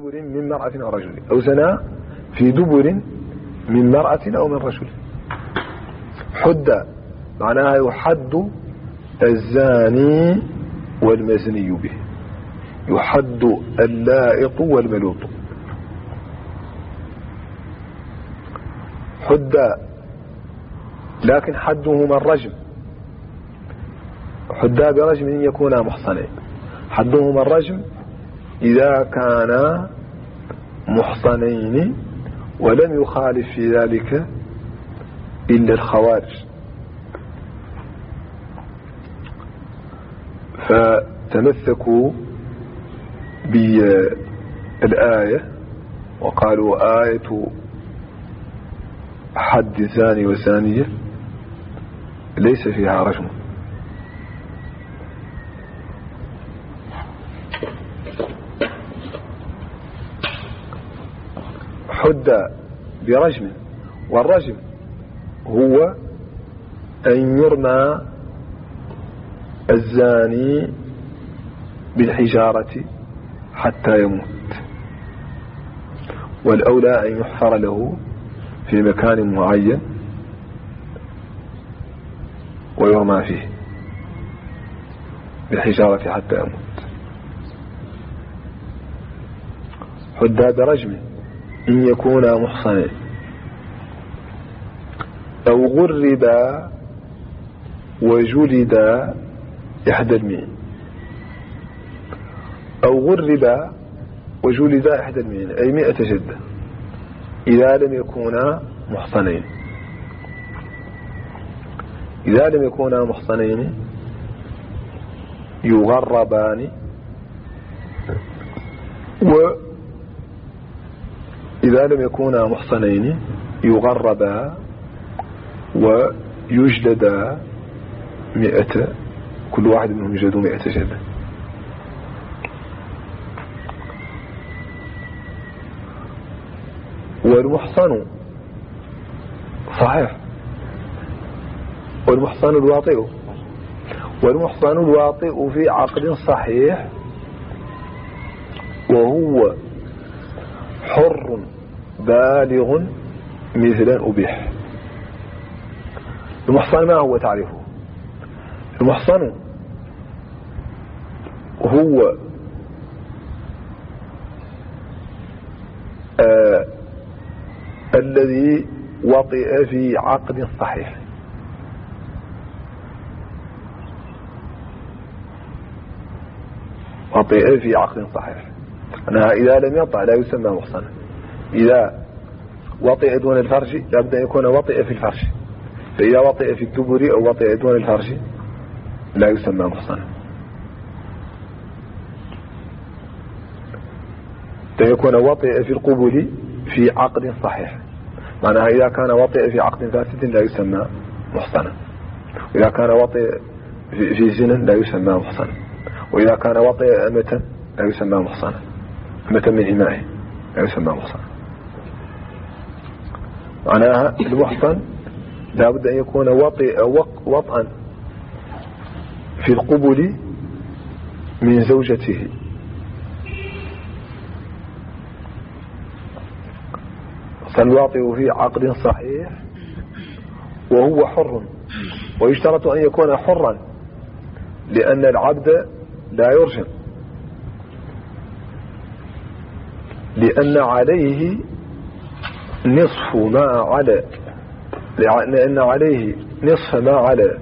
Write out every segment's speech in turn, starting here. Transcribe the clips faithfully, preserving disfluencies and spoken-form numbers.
دبر من مرأة أو رجل، أو زنى في دبر من مرأة أو من رجل. حد معناها يحد الزاني والمزني به، يحد اللائط والملوط. حد لكن حدهما الرجم، حدا برجم إن يكونا محصنين. حدهما الرجم إذا كانا محصنين ولم يخالف في ذلك إلا الخوارج. فتمسكوا بالآية وقالوا آية حد زاني وزانية ليس فيها رجم. حد برجم، والرجم هو أن يرمى الزاني بالحجارة حتى يموت، والأولى أن يحفر له في مكان معين ويرمى فيه بالحجارة حتى يموت. حد برجم إن يكون محصنين، أو غرب وجلد إحدى المئين، أو غرب وجلد إحدى المئين أي مئة جلدة إذا لم يكونا محصنين. إذا لم يكونا محصنين يغربان، وإذا لم يكونا محصنين يغربا ويجلدا مئة، كل واحد منهم يجلد مئة جلدة. والمحصن صحيح، والمحصن الواطئ، والمحصن الواطئ في عقد صحيح وهو حر بالغ مثلا أبيح. المحصن ما هو تعريفه؟ المحصن هو آه الذي وطئ في عقد صحيح. وطئ في عقد صحيح أنها إذا لم يطع لا يسمى محصنا. إذا وطئ دون الفرج لابد أن يكون وطئ في الفرج، فإذا وطئ في الدبر أو وطئ دون الفرج لا يسمى محصنا. يكون وطئ في القبل في عقد صحيح، معناها إذا كان وطئ في عقد فاسد لا يسمى محصنا، وإذا كان وطئ في زنا لا يسمى محصنا، وإذا كان وطئ أمة لا يسمى محصنا، أمة من إمائه لا يسمى محصنا. معناها المحصن لا بد أن يكون وطئ وطئا في القبل من زوجته، فالواطئ في عقد صحيح وهو حر، ويشترط أن يكون حرا لأن العبد لا يرجم، لأن عليه نصف ما على لأن عليه نصف ما على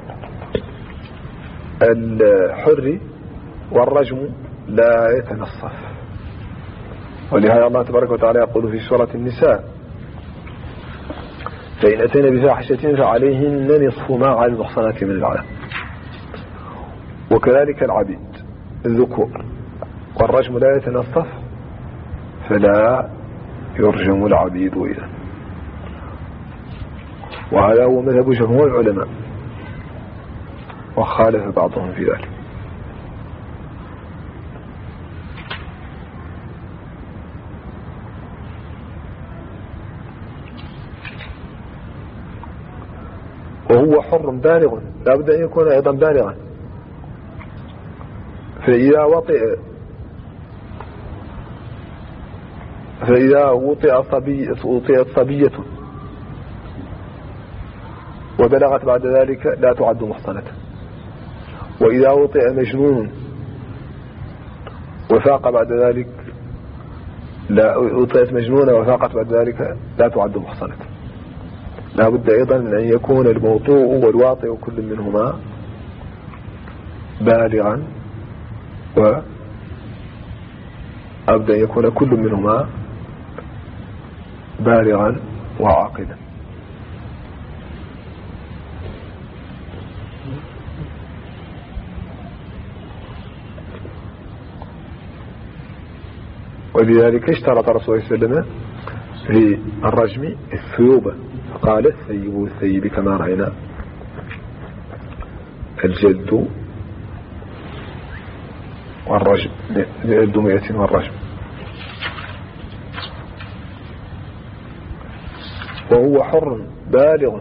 الحر، والرجم لا يتنصف. ولهذا الله تبارك وتعالى يقول في سورة النساء: فإن أتينا بفاحشة فعليهن نصف ما على المحصنات من العذاب. وكذلك العبيد الذكور، والرجم لا يتنصف فلا يرجم العبيد إذا. وهذا هو مذهب جمهور العلماء، وخالف بعضهم في ذلك. وهو حر بالغ لا بد أن يكون أيضا بالغا، فإذا وطئ فإذا وطئ صبي وطئت صبية وبلغت بعد ذلك لا تعد محصنة. وإذا وطئ مجنون وفاق بعد ذلك لا وطئت مجنونة وفاقت بعد ذلك لا تعد محصنة. لا بد أيضا من أن يكون الموطوء والواطئ كل منهما بالغا و أبدا يكون كل منهما بالغا وعاقلا. ولذلك اشترط رسول الله صلى الله عليه وسلم في الرجم الثيوبة، فقال الثيب الثيب كما رأينا الجلد والرجم، جلد مئة والرجم. وهو حر بالغ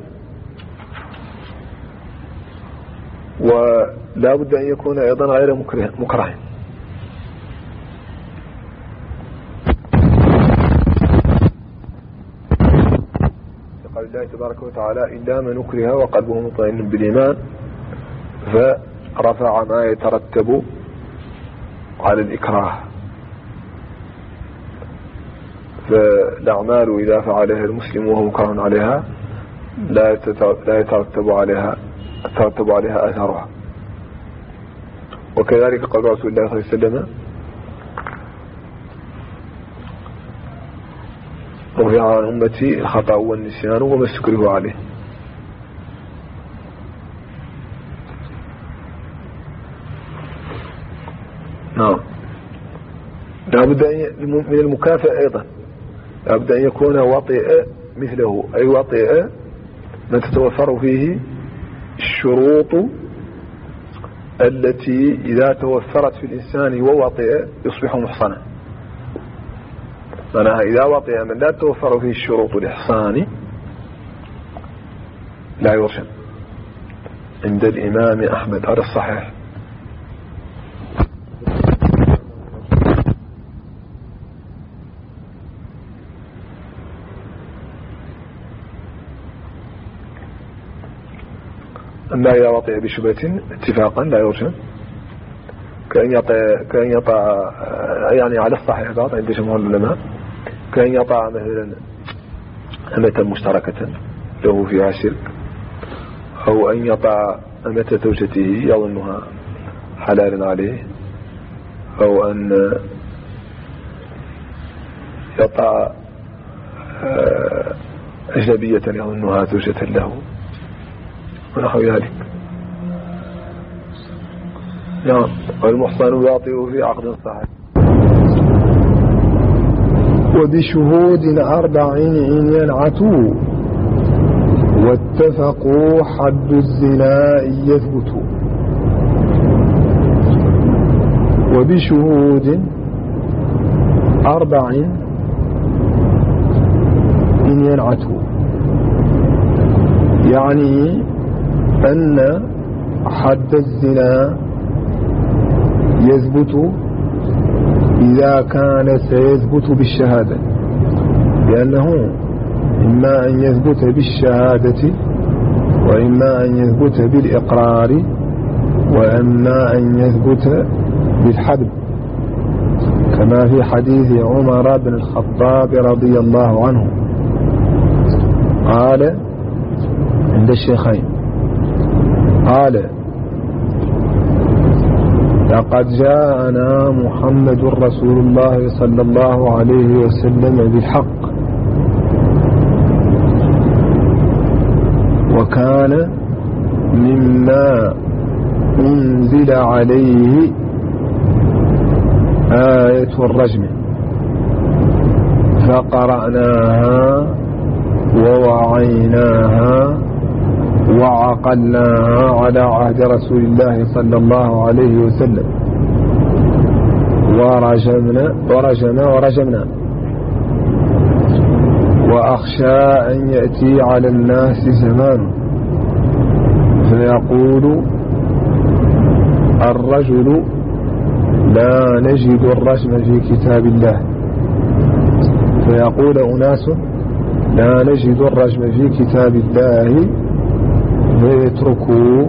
ولا بد أن يكون أيضا غير مكره, مكره. قال الله تبارك وتعالى إلا من نكره وقلبه مطمئن بالإيمان، فرفع ما يترتب على الإكراه. فالأعمال إذا فعلها المسلم وهو مكره عليها لا يترتب عليها يترتب عليها أثرها. وكذلك قال رسول الله صلى الله عليه وسلم رفع عن أمتي الخطأ والنسيان وما استكره عليه. نعم. لابد من المكافأة أيضا، لابد أن يكون وطئ مثله، أي وطئ من تتوفر فيه الشروط التي إذا توفرت في الإنسان ووطئ يصبح محصنا. معناها إذا وطئ من لا توفر فيه الشروط الإحصان لا يرشد عند الإمام أحمد على الصحيح. أما إذا وطئ بشبهة اتفاقا لا يرجم، كأن يطع كأن يطع يعني على الصحيح بعض عند جمهور العلماء، كأن يطع مثلا أمة مشتركة له فيها شرك، أو أن يطع أمة زوجته يظنها حلالا عليه، أو أن يطع أجنبية يظنها زوجة له ونحو ذلك. نعم. والمحصن يعطيه في عقد صحيح. وبشهود أربع إن ينعتوا واتفقوا حد الزنا يثبت. وبشهود أربع إن ينعتوا، يعني أن حد الزنا يثبت إذا كان سيثبت بالشهادة، لأنه إما أن يثبت بالشهادة وإما أن يثبت بالإقرار وإما أن يثبت بالحد، كما في حديث عمر بن الخطاب رضي الله عنه قال عند الشيخين قال لقد جاءنا محمد رسول الله صلى الله عليه وسلم بالحق، وكان مما أنزل عليه آية الرجم، فقرأناها ووعيناها وعقلناها على عهد رسول الله صلى الله عليه وسلم، ورجمنا ورجمنا ورجمنا وأخشى أن يأتي على الناس زمان فيقول الرجل لا نجد الرجم في كتاب الله، فيقول أناس لا نجد الرجم في كتاب الله فيتركوا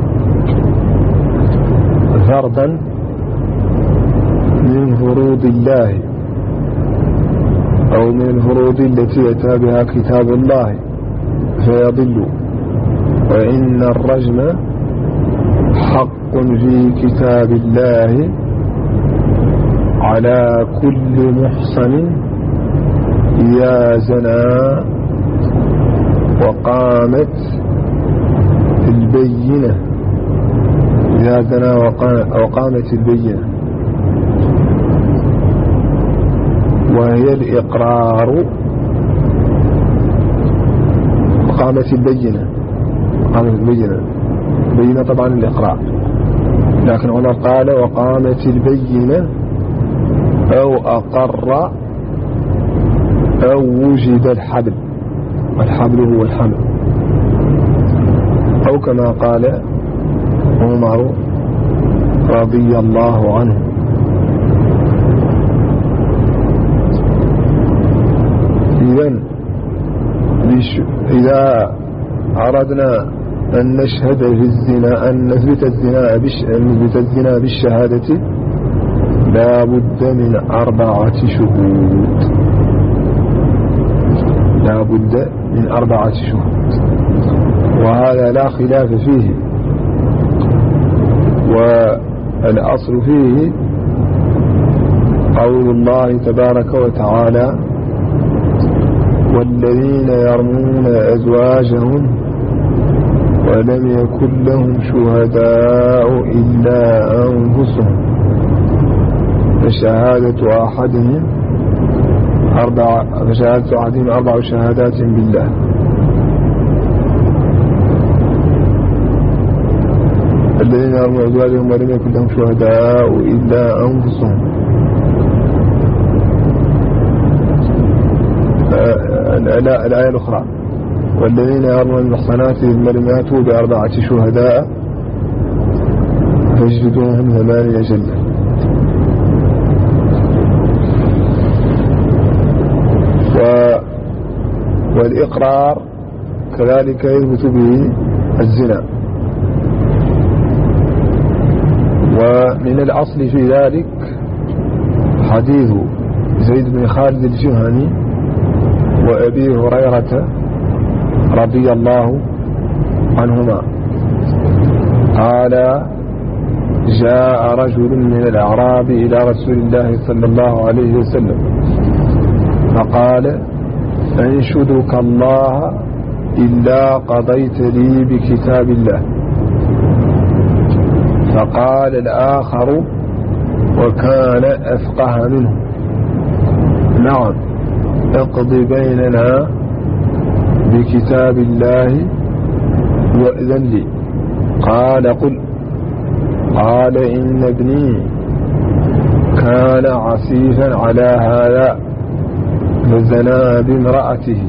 فرضا من فروض الله أو من الفروض التي أتى بها كتاب الله فيضلوا. وإن الرجم حق في كتاب الله على كل محصن إذا زنى وقامت البينة إذا زنى وقامت البينة، وهي الإقرار. وقامت البينة وقامت البينة بينة طبعا الإقرار، لكن عمر قال وقامت البينة أو أقر أو وجد الحبل، والحبل هو الحمل، أو كما قال عمر رضي الله عنه. إذن إذا أردنا أن نشهد في الزنا أن نثبت الزنا نثبت الزنا بالشهادة لا بد من أربعة شهود، لا بد من أربعة شهود، وهذا لا خلاف فيه. والأصل فيه قول الله تبارك وتعالى والذين يرمون أزواجهم ولم يكن لهم شهداء إلا أنفسهم فشهادة أحدهم أربع فشهادة أحدهم أربع شهادات بالله. الذين يرمون أزواجهم ولم يكن لهم شهداء إلا أنفسهم. الآية الأخرى والذين يرمون المحصنات المرمات بأربعة شهداء فاجلدوهم ثمانين جلدة. والإقرار كذلك يثبت به الزنا. ومن الأصل في ذلك حديث زيد بن خالد الجهني وأبي هريرة رضي الله عنهما قال جاء رجل من الأعراب إلى رسول الله صلى الله عليه وسلم فقال أنشدك الله إلا قضيت لي بكتاب الله. فقال الآخر وكان أفقه منه نعم اقض بيننا بكتاب الله وأذن لي. قال قل. قال إن ابني كان عسيفا على هذا فزنا بامرأته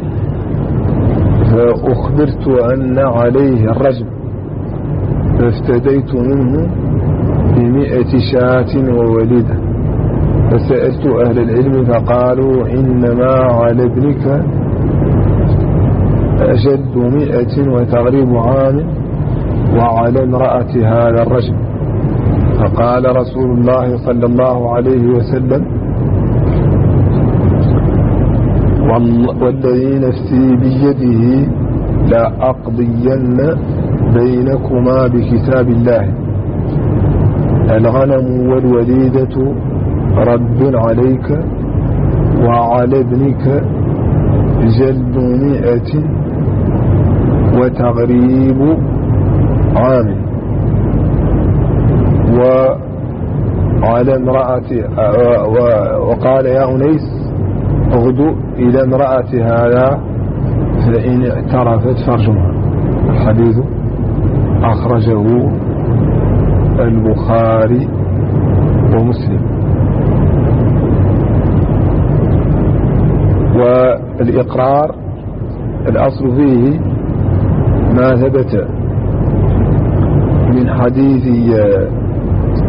فأخبرت أن عليه الرجم فافتديت منه بمئة شاة ووليدة. فسألت أهل العلم فقالوا إنما على ابنك أجد مئة وتغريب عام وعلى امرأة هذا الرجم. فقال رسول الله صلى الله عليه وسلم والذي نفسي بيده لا أقضين بينكما بكتاب الله الغنم والوليدة رد عليك وعلى ابنك جلد مئة وتغريب عام وعلى امرأة. وقال يا أنيس اغدو إلى امرأة هذا فإن اعترفت فارجمها. الحديث أخرجه البخاري ومسلم. والإقرار الأصل فيه ما ثبت من حديث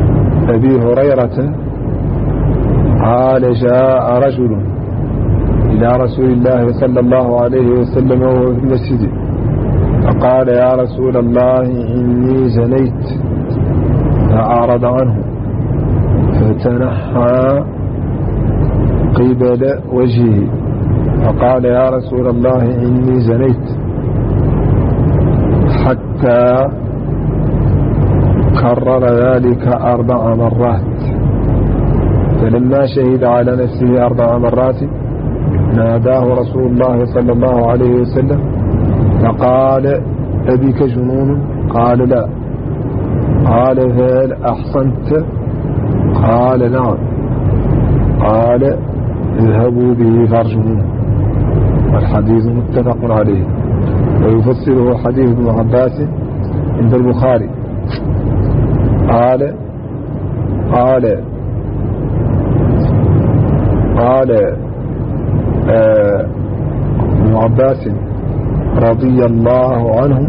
أبي هريرة قال جاء رجل إلى رسول الله صلى الله عليه وسلم وهو في المسجد فقال يا رسول الله إني زنيت فأعرض عنه فتنحى قبل وجهه فقال يا رسول الله إني زنيت حتى كرر ذلك أربع مرات فلما شهد على نفسه أربع مرات ناداه رسول الله صلى الله عليه وسلم فقال أبيك جنون؟ قال لا. قال فهل أحصنت؟ قال نعم. قال اذهبوا به فارجموه. والحديث متفق عليه. ويفسره حديث ابن عباس عند البخاري قال قال قال آه ابن عباس رضي الله عنه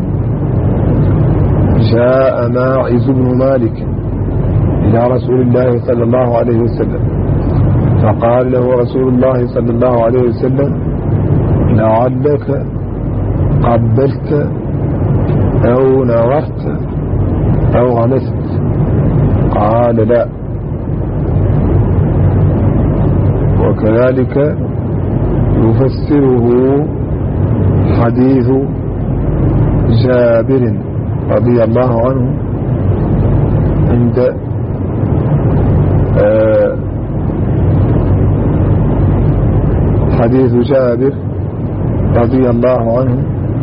جاء ماعز بن مالك إلى رسول الله صلى الله عليه وسلم فقال له رسول الله صلى الله عليه وسلم لعلك قبلت أو نظرت أو غمست؟ قال لا. وكذلك يفسره حديث جابر رضي الله عنه عند آه حديث جابر رضي الله عنه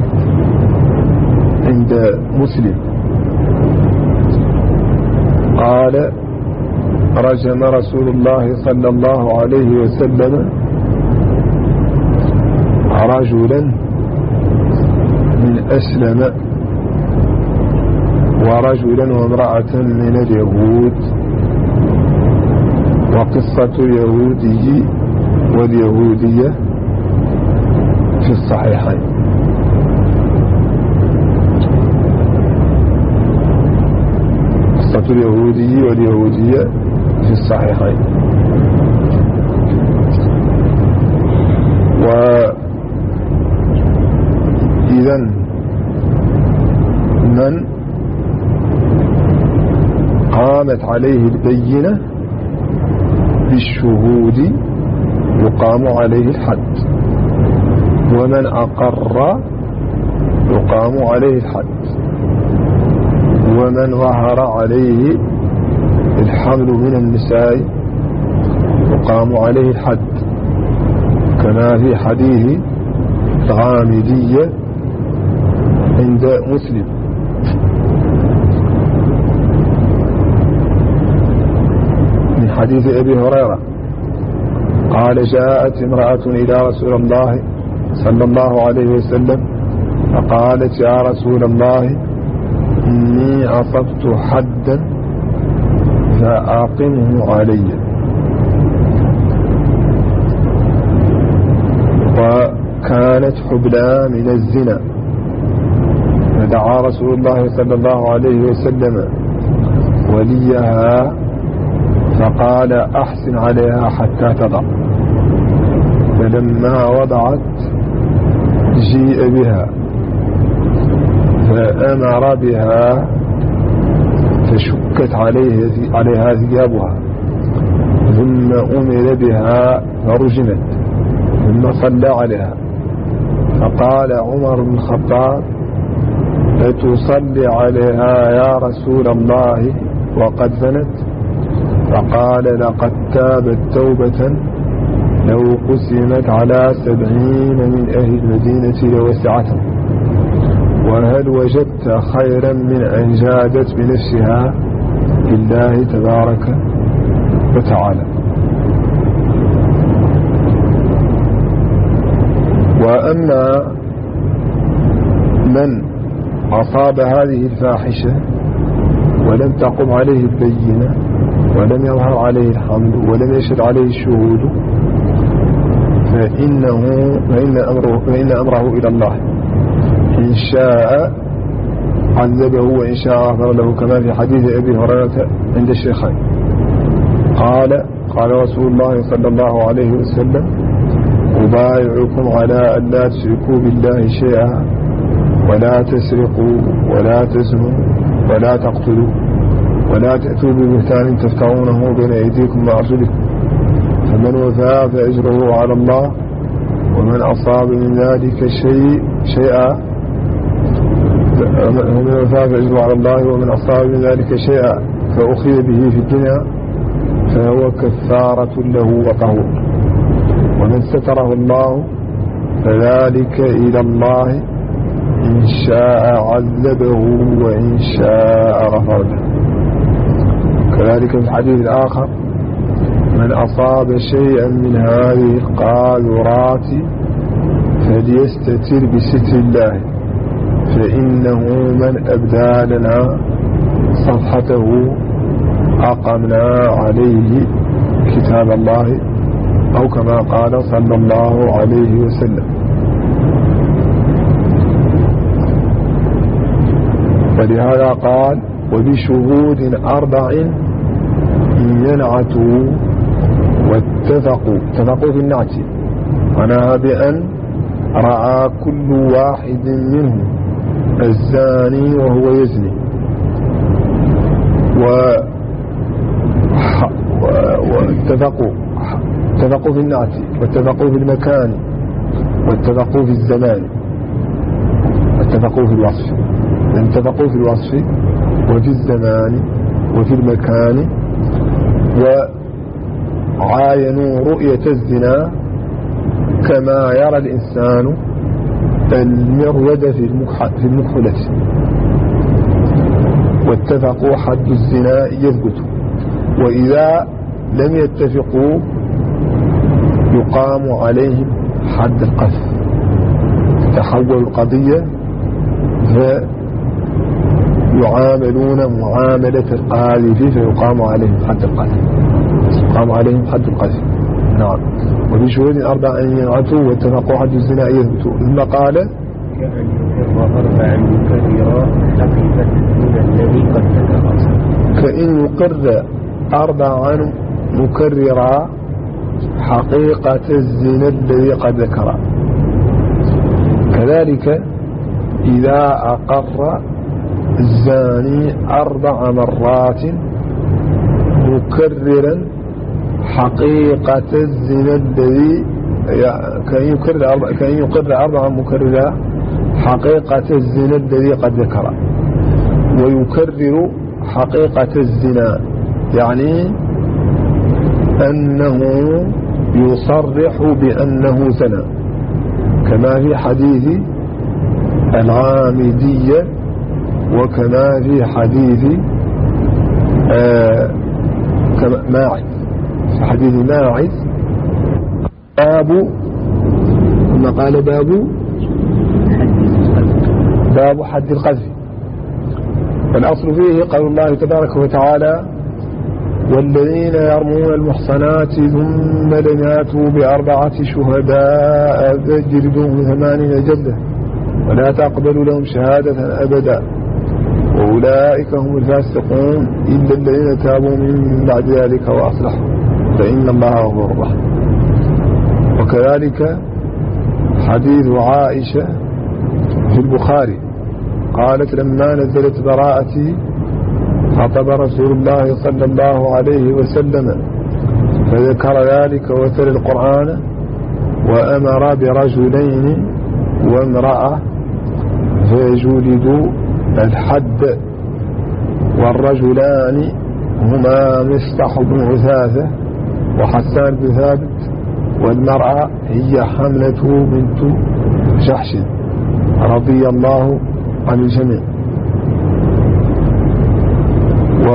عند مسلم قال رجم رسول الله صلى الله عليه وسلم رجلا من أسلم ورجلا وامرأة من اليهود. وقصة اليهودي واليهودية في الصحيحين. قصة اليهودي واليهودية في الصحيحين. وإذن من قامت عليه البينة بالشهود يقام عليه الحد، ومن أقر يقام عليه الحد، ومن ظهر عليه الحمل من النساء يقام عليه الحد، كما في حديث الغامدية عند مسلم. من حديث أبي هريرة قال جاءت امرأة إلى رسول الله صلى الله عليه وسلم فقالت يا رسول الله إني أصبت حدا فأقمه علي. وكانت حبلى من الزنا فدعا رسول الله صلى الله عليه وسلم وليها فقال أحسن عليها حتى تضع. فلما وضعت جيء بها فأمر بها فشكت عليه عليها ثيابها ثم أمر بها فرجمت ثم صلى عليها. فقال عمر بن الخطاب أتصلي عليها يا رسول الله وقد زنت؟ فقال لقد تابت توبة لو قسمت على سبعين من أهل المدينة لوسعتهم. وهل وجدت خيرا من أن جادت بنفسها لله تبارك وتعالى؟ وأما من أصاب هذه الفاحشة ولم تقم عليه البينة ولم يظهر عليه الحمل ولم يشهد عليه الشهود فإنه فإن أمره, فإن أمره إلى الله، إن شاء عذبه وإن شاء غفر له، كما في حديث أبي هريرة عند الشيخين قال قال رسول الله صلى الله عليه وسلم أبايعكم على أن لا تشركوا بالله شيئا ولا تسرقوا ولا تزنوا ولا تقتلوا ولا تأتوا ببهتان تفترونه بين أيديكم وأرجلكم فمن وفى فأجره على الله ومن أصاب من ذلك شيء شيئا ومن وفى فأجره على الله ومن أصاب من ذلك شيئا فأخذ به في الدنيا فهو كفارة له وطهور ومن ستره الله فذلك إلى الله إن شاء عذبه وإن شاء غفر له. كذلك في الحديث الآخر من أصاب شيئا من هذه القاذورات فليستتر بستر الله فإنه من أبدى لنا صفحته أقمنا عليه كتاب الله أو كما قال صلى الله عليه وسلم. ولهذا قال وبشهود أربع ينعتوا واتفقوا اتفقوا في النعت معناها بأن رأى كل واحد منهم الزاني وهو يزني و واتفقوا اتفقوا في النعت واتفقوا في المكان واتفقوا في الزمان واتفقوا في الوصف اتفقوا في الوصف وفي الزمان وفي المكان وعاينوا رؤية الزنا كما يرى الإنسان المرود في المكحلة واتفقوا حد الزنا يثبت وإذا لم يتفقوا يقام عليهم حد القذف تحول القضية فيعاملون معاملة القاذف فيقام عليهم حد القذف يقام عليهم حد القذف. نعم. وفي شهود أربع أن ينعتوا واتفقوا حد الزنا يثبتوا ثم قال كأن يقر أربع مكررا حقيقة الزنا الذي قد ذكر كأن يقر أربع مكررا حقيقة الزنا الذي قد ذكر. كذلك إذا أقر الزاني أربع مرات مكررا حقيقة الزنا الذي كأن يقر أربع كأن يقر أربع مكررا حقيقة الزنا الذي قد ذكر ويكرر حقيقة الزنا يعني أنه يصرح بأنه زنا كما في حديث العامدية وكما في حديث آه ماعز في حديث ماعز باب ثم قال باب باب حد القذف. والأصل فيه قول الله تبارك وتعالى والذين يرمون المحصنات ثم لم يأتوا بأربعة شهداء فاجلدوهم ثمانين جلدة ولا تقبلوا لهم شهادة أبدا وأولئك هم الفاسقون إلا الذين تابوا من بعد ذلك وأصلحوا فإن الله غفور رحيم. وكذلك حديث عائشة في البخاري قالت لما نزلت براءتي خطب رسول الله صلى الله عليه وسلم فذكر ذلك وتلا القرآن وأمر برجلين وامرأة فيجلدوا الحد والرجلان هما مصطح بن عثاثة وحسان بن ثابت والمرأة هي حملة بنت جحش رضي الله عن الجميع. و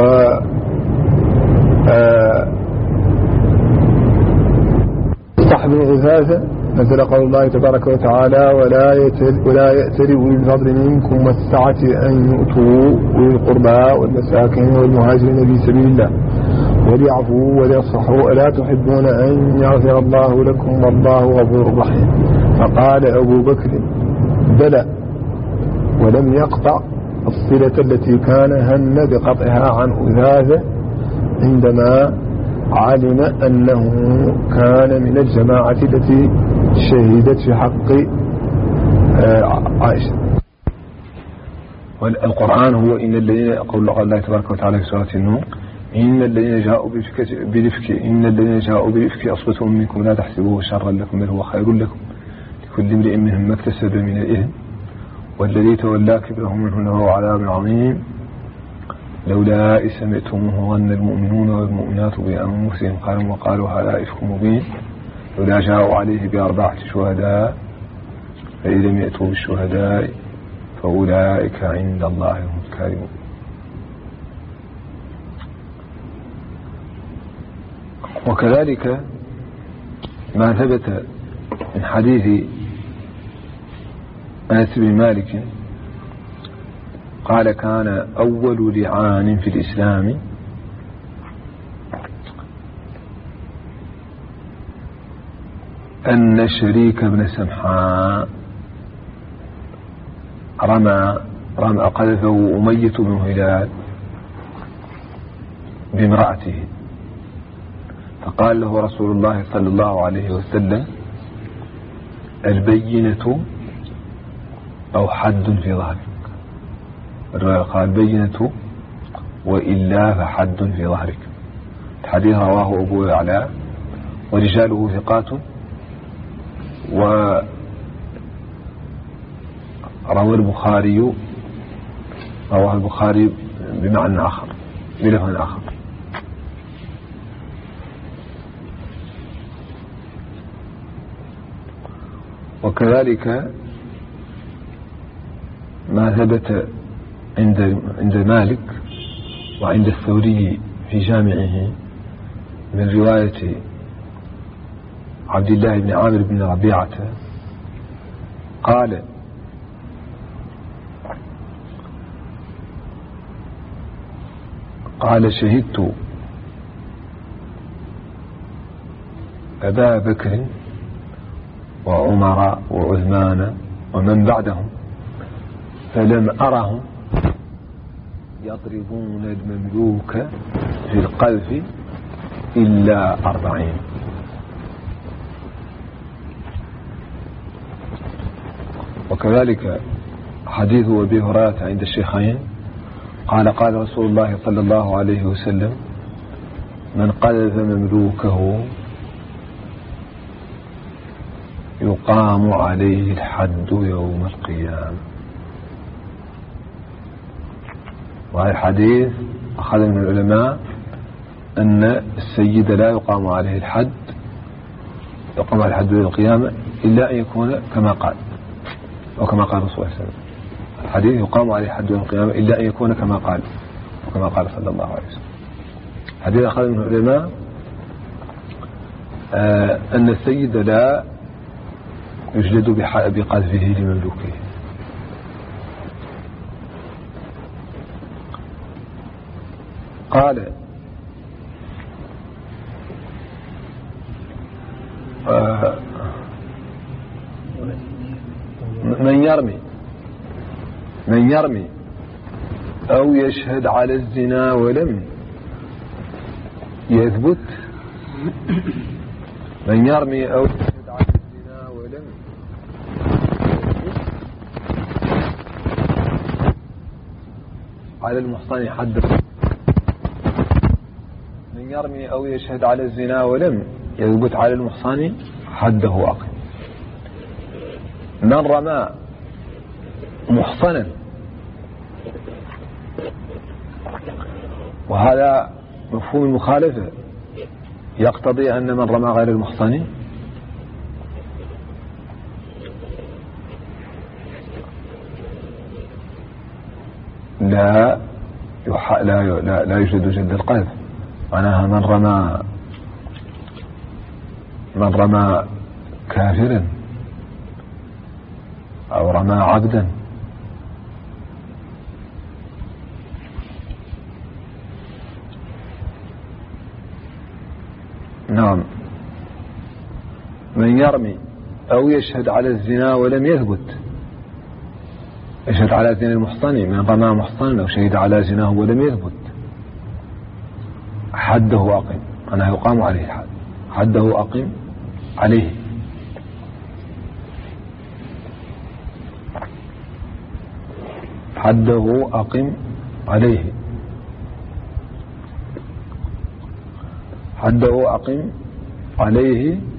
مصطح بن عثاثة نزل قول الله تبارك وتعالى ولا ولا يأتل أولي الفضل منكم والسعة أن يؤتوا أولي القربى والمساكين والمهاجرين في سبيل الله وليعفوا وليصفحوا ألا تحبون أن يغفر الله لكم والله غفور رحيم. فقال أبو بكر بلى ولم يقطع الصلة التي كان هن بقطعها عن أثاثة عندما علم أنه كان من الجماعة التي شهدت في حق عائشة. والقرآن هو إن الذين قول الله تبارك وتعالى في سورة النور إن الذين جاءوا بالإفك إن الذين جاءوا بالإفك أصبة منكم لا تحسبوه شرا لكم بل هو خير لكم لكل امرئ منهم ما اكتسب من الإثم والذي تولى كبره منه له عذاب عظيم لولا إذ سمعتموه ظن المؤمنون والمؤمنات بأنفسهم قالوا وقالوا هذا إفك مبين لولا جاءوا عليه بأربعة شهداء فإن لم يأتوا بالشهداء فأولئك عند الله هم الكاذبون. وكذلك ما ثبت من حديث أنس بن مالك قال كان أول لعان في الإسلام أن شريك بن سمحاء رمى رمى قذفه أمية بن هلال بامرأته فقال له رسول الله صلى الله عليه وسلم البينة أو حد في ظهرك. الرواية قال البينة وإلا فحد في ظهرك. الحديث رواه أبو يعلى ورجاله ثقات وروى البخاري رواه البخاري بمعنى آخر بلفظ آخر. وكذلك ما ثبت عند عند مالك وعند الثوري في جامعه من رواية عبد الله بن عامر بن ربيعة قال قال شهدت أبا بكر وعمر وعثمان ومن بعدهم فلم أرهم يضربون المملوك في القذف إلا أربعين. وكذلك حديث أبي هريرة عند الشيخين قال قال رسول الله صلى الله عليه وسلم من قذف مملوكه يقام عليه الحد يوم القيامة. وهذا الحديث أخذ من العلماء أن السيد لا يقام عليه الحد يقام عليه الحد يوم القيامة إلا أن يكون كما قال وكما قال رسول الله صلى الله عليه وسلم. الحديث يقام عليه الحد يوم القيامة إلا أن يكون كما قال وكما قال صلى الله عليه وسلم. حديث أخذ من العلماء آه أن السيد لا يجلد بقذفه لمملوكه. قال آه من يرمي من يرمي أو يشهد على الزنا ولم يثبت من يرمي أو يشهد على الزنا ولم على المحصن حد. من يرمي أو يشهد على الزنا ولم يثبت على المحصن حده أقل. من رمى محصنا وهذا مفهوم المخالفة يقتضي أن من رمى غير المحصن لا يح... لا ي... لا, لا يوجد جلد القذف. معناها من رمى من رمى كافرا أو رمى عبدا نعم من يرمي أو يشهد على الزنا ولم يثبت يشهد على زنا المحصن من رمى محصنا أو شهد على زناه ولم يثبت حده واقع أنا يقام عليه الحد. حده أقم عليه. حده أقم عليه. حده أقم عليه